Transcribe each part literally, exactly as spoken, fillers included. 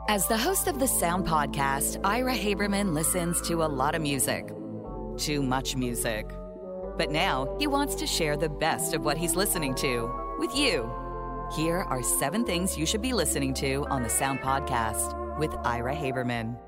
As the host of the Sound Podcast, Ira Haberman listens to a lot of music. Too much music. But now he wants to share the best of what he's listening to with you. Here are seven things you should be listening to on the Sound Podcast with Ira Haberman.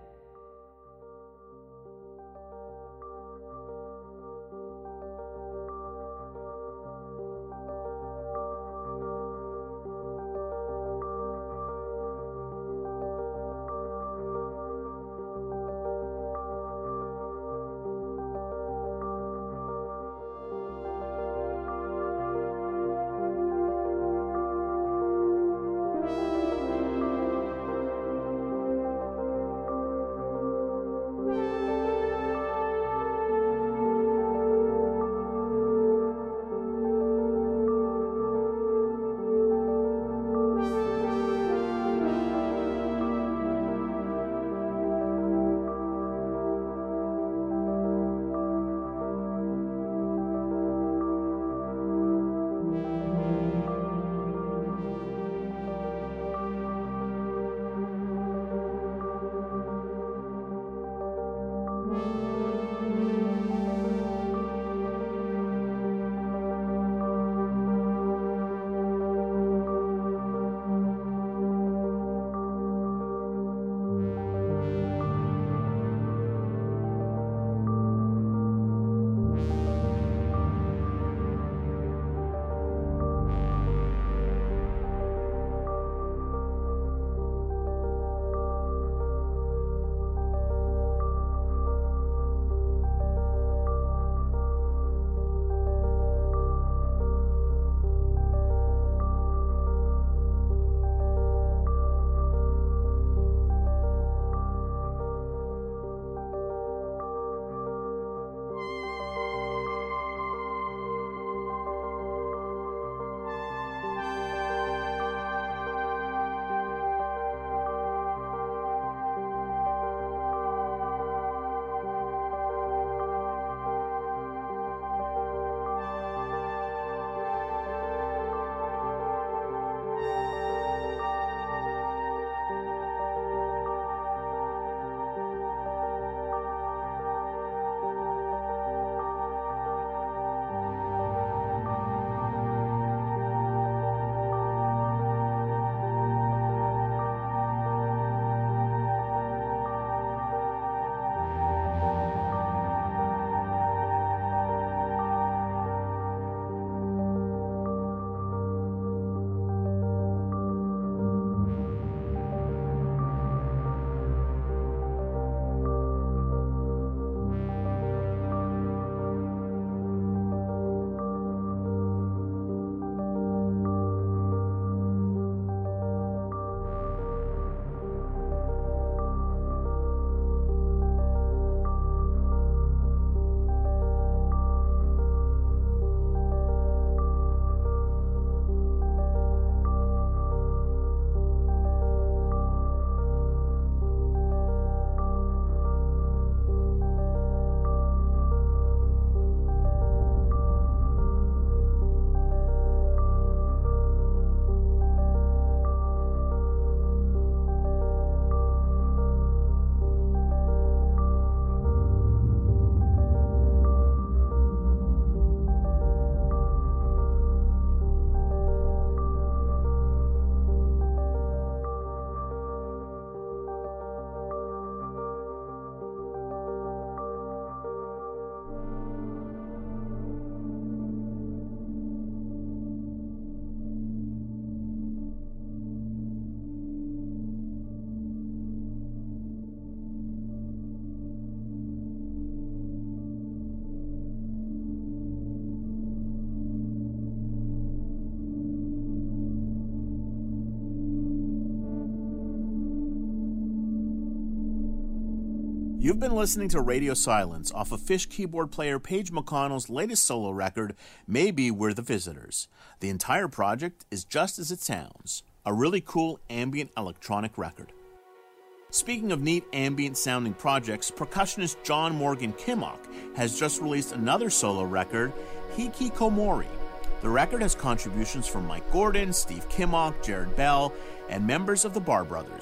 You've been listening to Radio Silence off of Fish keyboard player Paige McConnell's latest solo record, Maybe We're the Visitors. The entire project is just as it sounds, a really cool ambient electronic record. Speaking of neat ambient-sounding projects, percussionist John Morgan Kimmock has just released another solo record, Hikikomori. The record has contributions from Mike Gordon, Steve Kimmock, Jared Bell, and members of the Bar Brothers.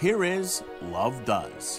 Here is Love Does.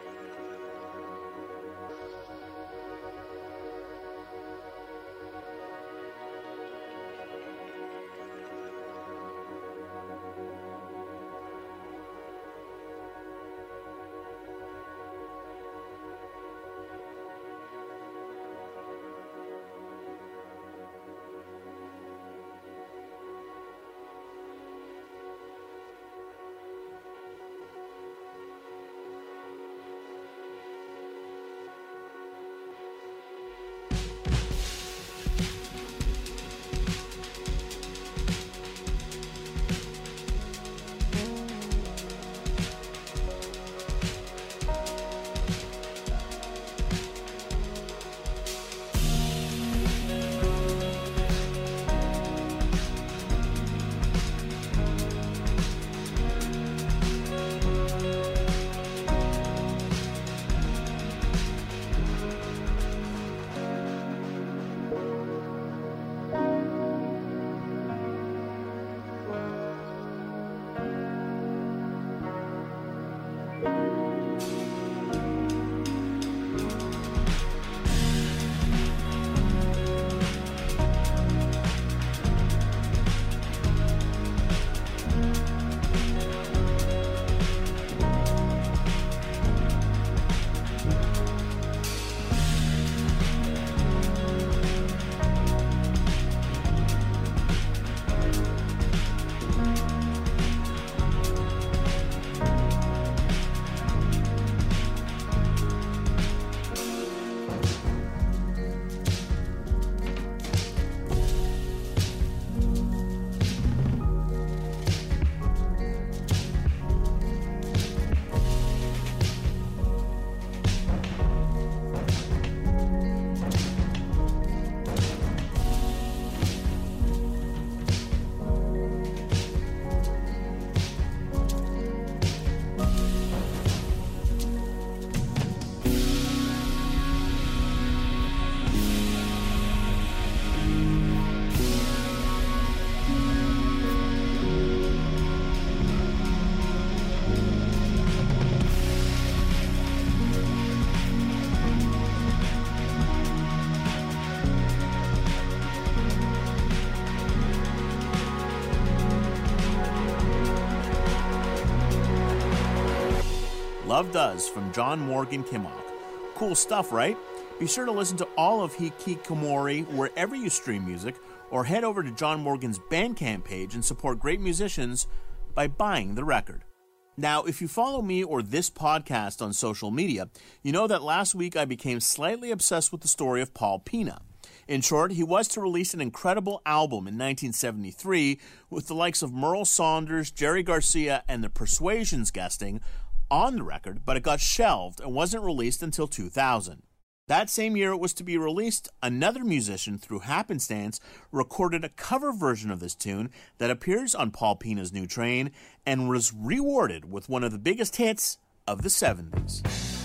Love Does from John Morgan Kimmock. Cool stuff, right? Be sure to listen to all of Hikikomori wherever you stream music, or head over to John Morgan's Bandcamp page and support great musicians by buying the record. Now, if you follow me or this podcast on social media, you know that last week I became slightly obsessed with the story of Paul Pina. In short, he was to release an incredible album in nineteen seventy-three with the likes of Merle Saunders, Jerry Garcia, and the Persuasions guesting on the record, but it got shelved and wasn't released until two thousand. That same year it was to be released, another musician, through happenstance, recorded a cover version of this tune that appears on Paul Pina's new Train and was rewarded with one of the biggest hits of the seventies.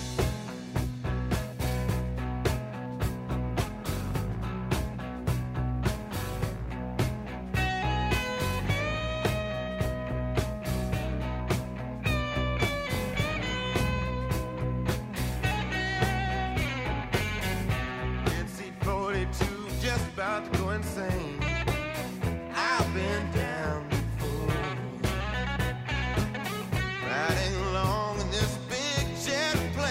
About to go insane. I've been down before, riding along in this big jet plane.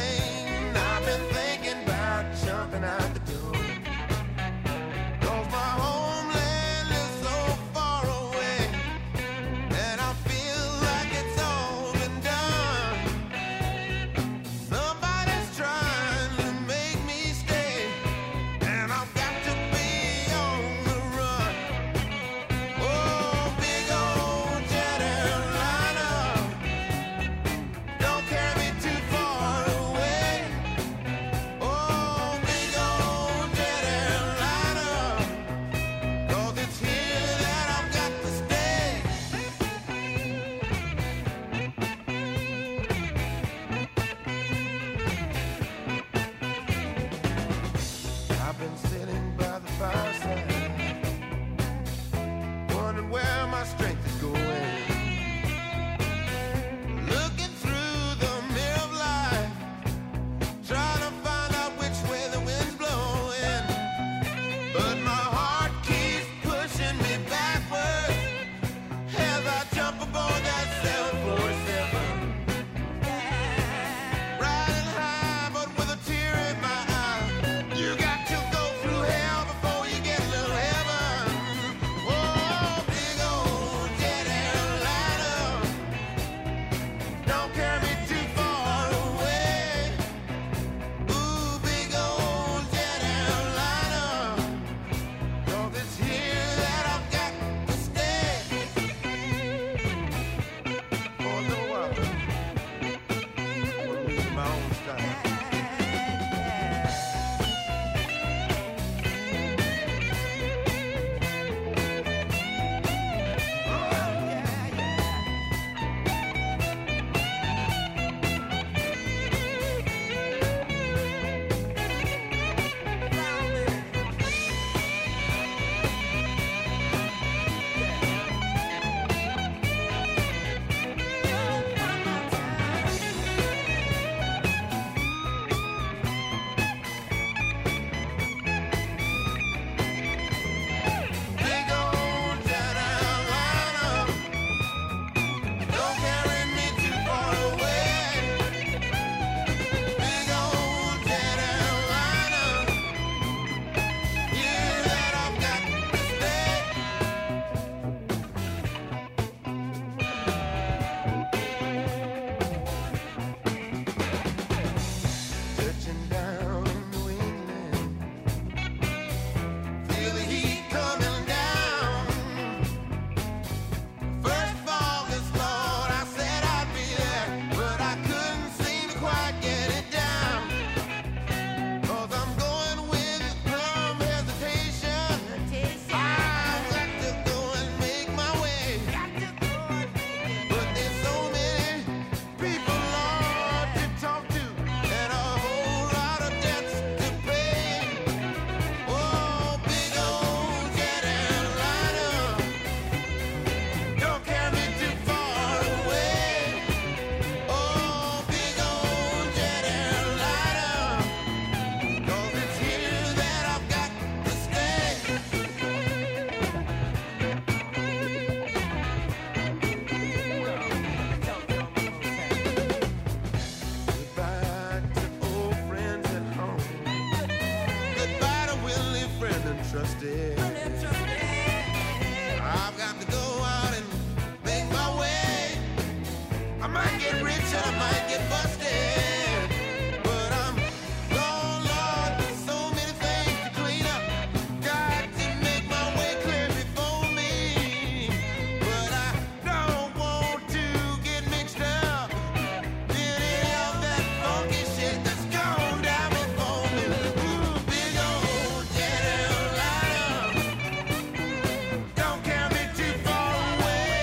Might get rich, I might get busted, but I'm gone, Lord. There's so many things to clean up. Got to make my way clear before me, but I don't want to get mixed up in any of that funky shit that's gone down before me. Ooh, big old Cadillac, don't carry me too far away.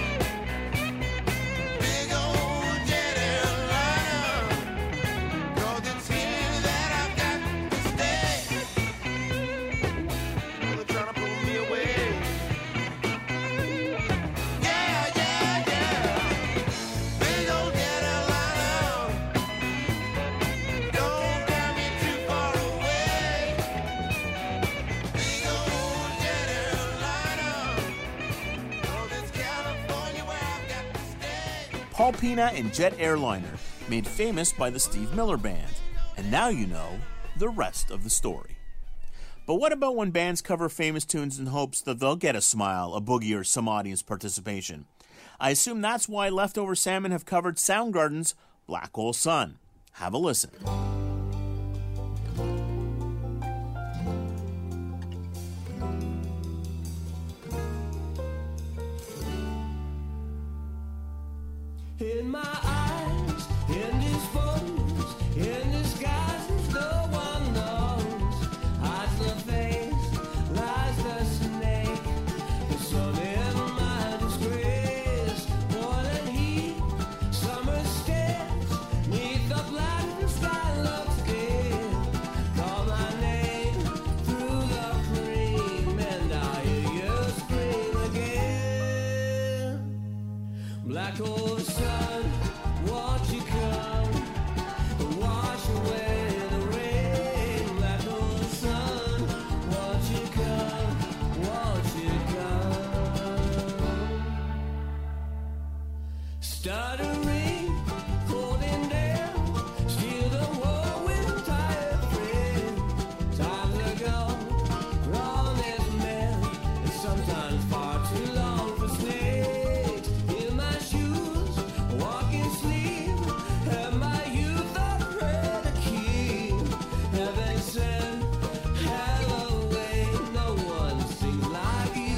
Big old Cadillac, 'cause it's here that I've got to stay. Oh, they're trying to pull me away. Yeah, yeah, yeah. Big old Cadillac, don't carry me too far away. Big old Cadillac, 'cause it's California where I've got to stay. Paul Pina and Jet Airliner, made famous by the Steve Miller Band. And now you know the rest of the story. But what about when bands cover famous tunes in hopes that they'll get a smile, a boogie, or some audience participation? I assume that's why Leftover Salmon have covered Soundgarden's Black Hole Sun. Have a listen. In my eyes, in these phones, in disguises no one knows. Hides the face, lies the snake. The sun in my disgrace. More than heat, summer stares. Neath the black, the sky looks gay. Call my name through the cream, and I hear you scream again. Black hole sun, won't you come and wash away the rain? Black hole sun, won't you come, won't you come? Stuttering, holding down, steal the war with tired friends. Times ago, wrong as men, and sometimes far too long for snakes. In my shoes, walking sleep, have my youth a prayer to keep. Heaven sent, hell away, no one sings like you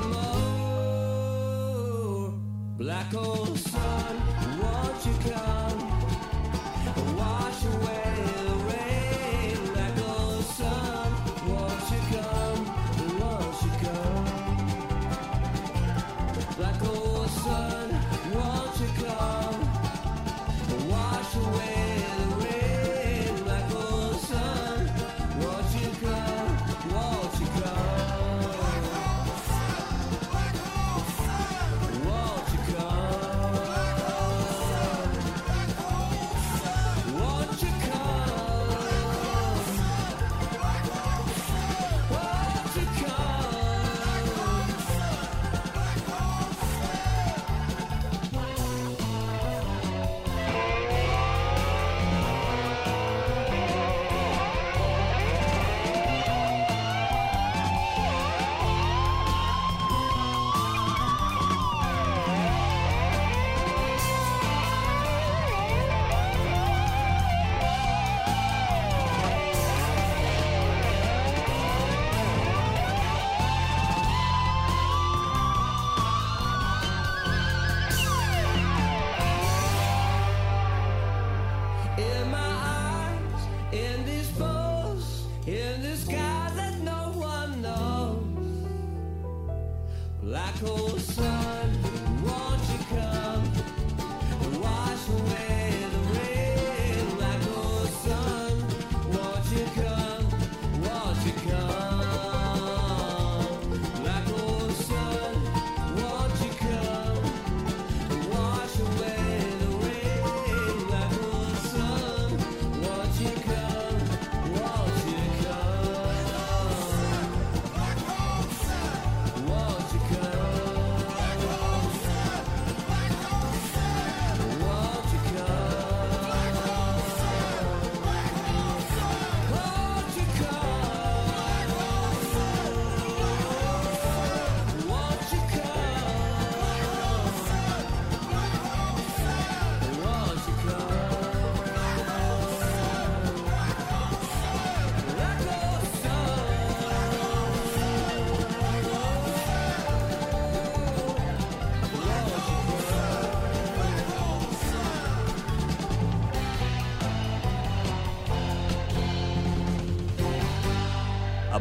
anymore. Black hole sun, won't you come and wash away the rain? Black hole sun, won't you come, won't you come? Black hole sun, won't you come and wash away the rain? Black hole sun, won't you come, won't you come? Won't you come?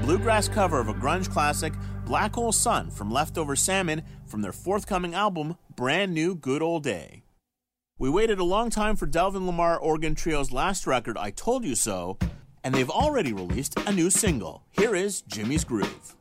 bluegrass cover of a grunge classic, Black Hole Sun from Leftover Salmon, from their forthcoming album, Brand New Good Old Day. We waited a long time for Delvin Lamar Organ Trio's last record, I Told You So, and they've already released a new single. Here is Jimmy's Groove.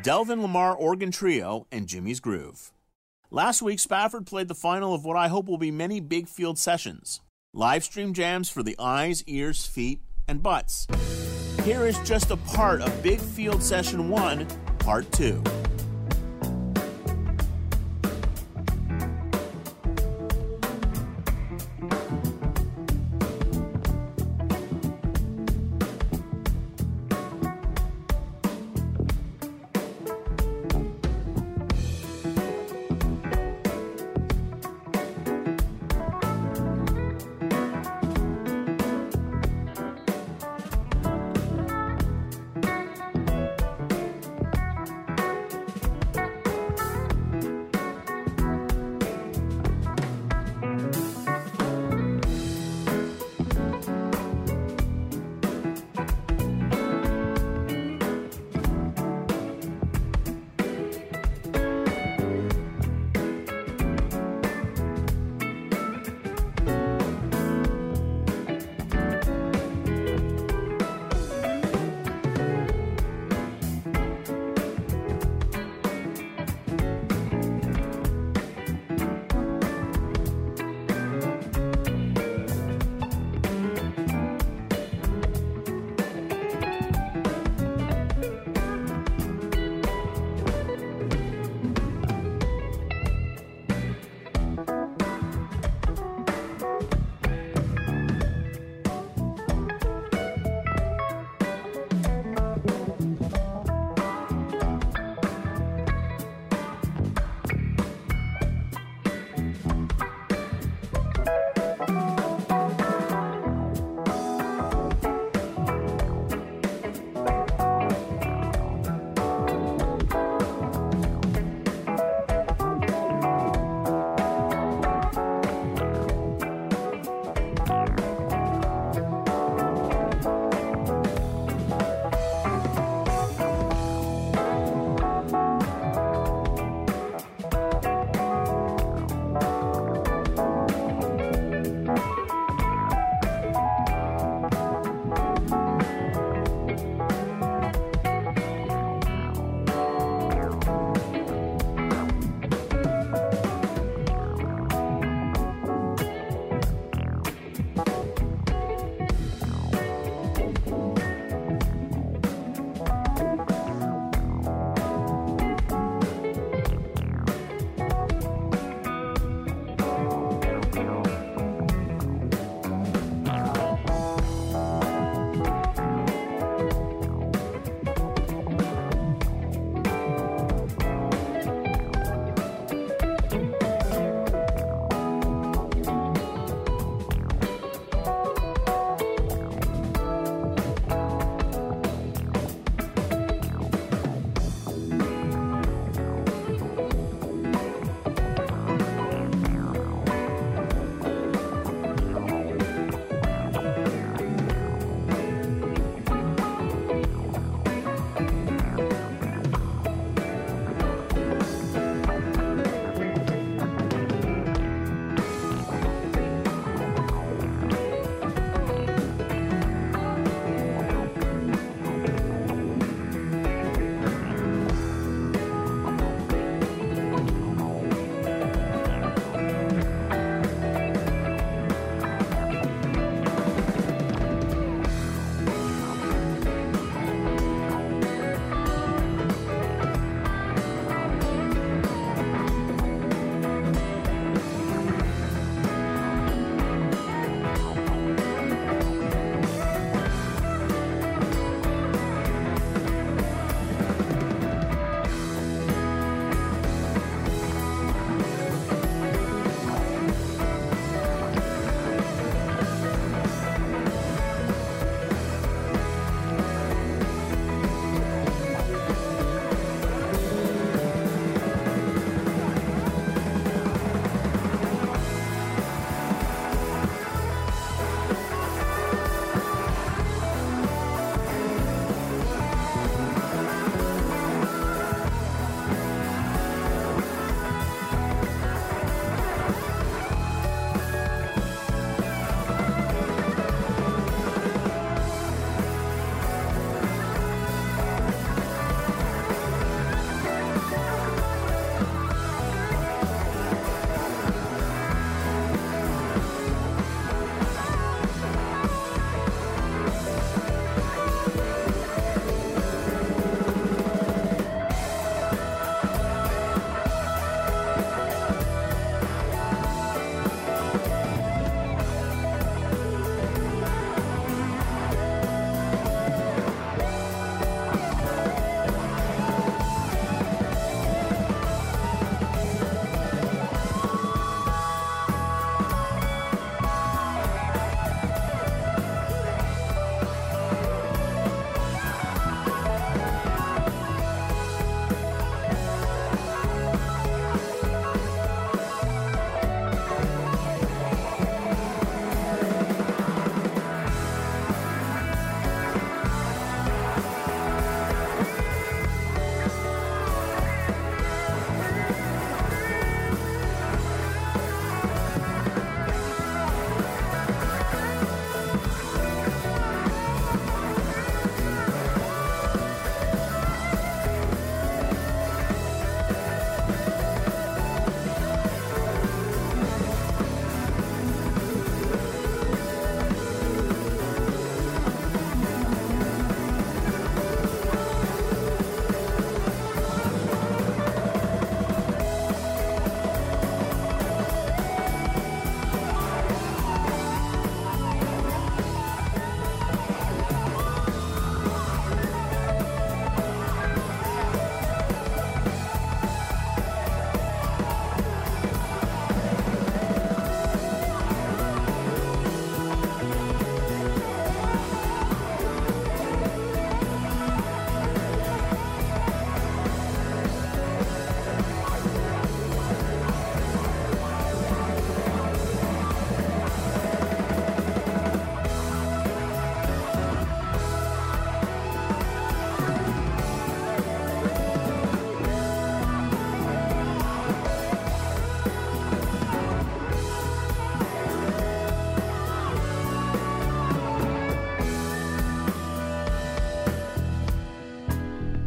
Delvin Lamar Organ Trio, and Jimmy's Groove. Last week, Spafford played the final of what I hope will be many big field sessions. Live stream jams for the eyes, ears, feet, and butts. Here is just a part of Big Field Session one, Part two.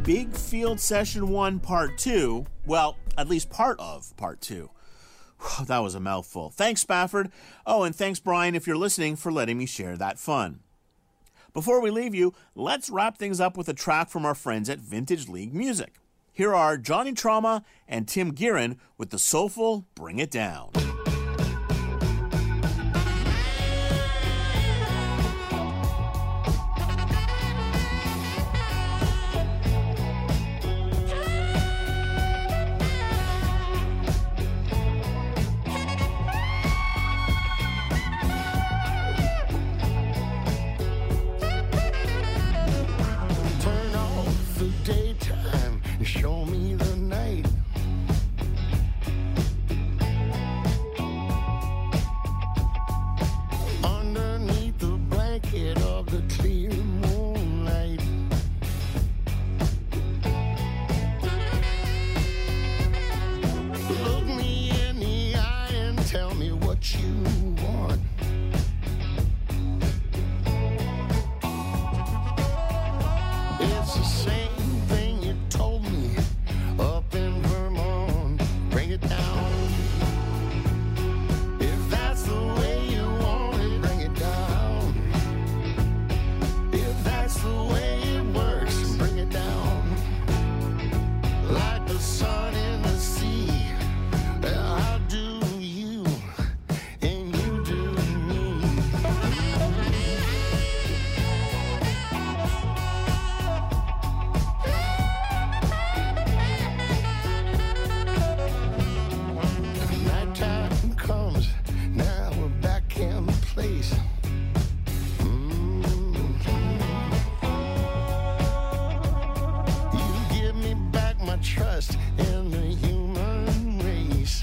Big Field Session one Part two. Well, at least part of Part two. Whew, that was a mouthful. Thanks, Spafford. Oh, and thanks, Brian, if you're listening, for letting me share that fun. Before we leave you, let's wrap things up with a track from our friends at Vintage League Music. Here are Johnny Trauma and Tim Guerin with the soulful Bring It Down. Show me the night. Underneath the blanket of the clear moonlight. Look me in the eye and tell me what you want. It's the same thing you told me up in Vermont. Bring it down. If that's the way you want it, bring it down. If that's the way it works, bring it down. Like the sun in the sea, I'll do you and you do me. Nighttime comes, now we're back in place. Mm. You give me back my trust in the human race.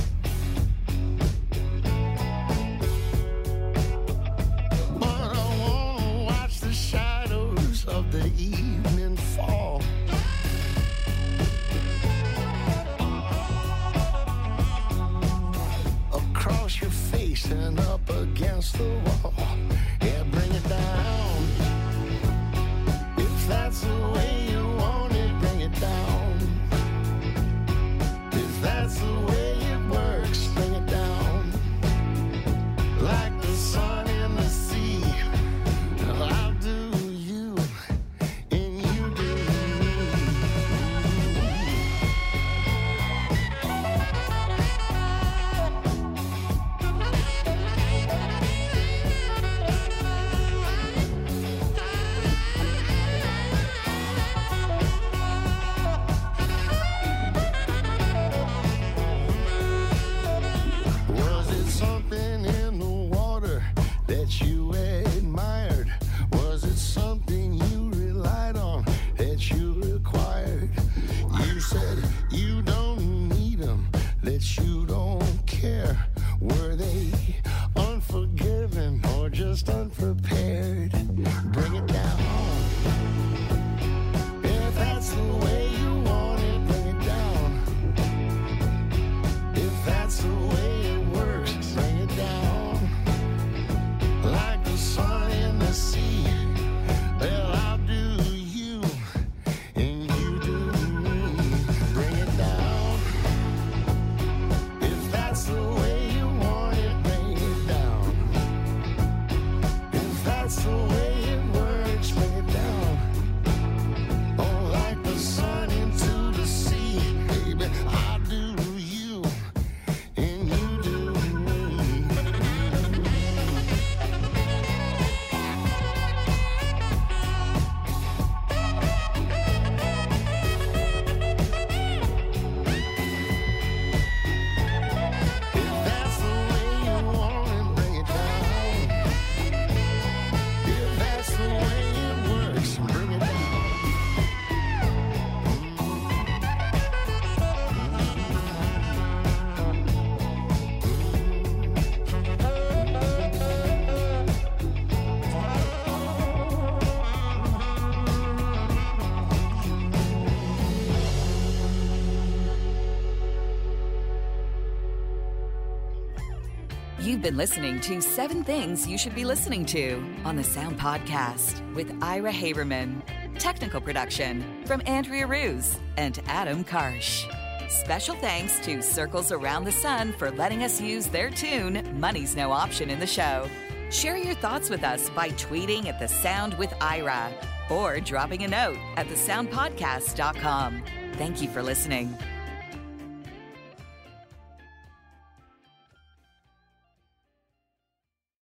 But I wanna watch the shadows of the evening fall. Across your face and up against the wall. Yeah, bring it down. If that's the way you want it, bring it down. If that's the way it works, bring it down. Like the sun in the sea, I'll do you and you do me. Was it something in the water that you admired? Was it something you relied on that you required? You said you don't need them, that you don't care. Were they unforgiving or just unprepared? Bring it down. If that's the way you want it, bring it down. If that's the way it works, bring it down. Like the sun in the sea, well, I'll do you and you do me. Bring it down. If that's the way you want it, bring it down. If that's the way it works, bring it down. Oh, like the sun into the sea, baby, I'll do you and you do me. If that's the way you want it, bring it down. If that's the way it works, bring it down. You've been listening to Seven Things You Should Be Listening to on the Sound Podcast with Ira Haberman. Technical production from Andrea Ruse and Adam Karsh. Special thanks to Circles Around the Sun for letting us use their tune, Money's No Option, in the show. Share your thoughts with us by tweeting at The Sound with Ira or dropping a note at the sound podcast dot com. Thank you for listening.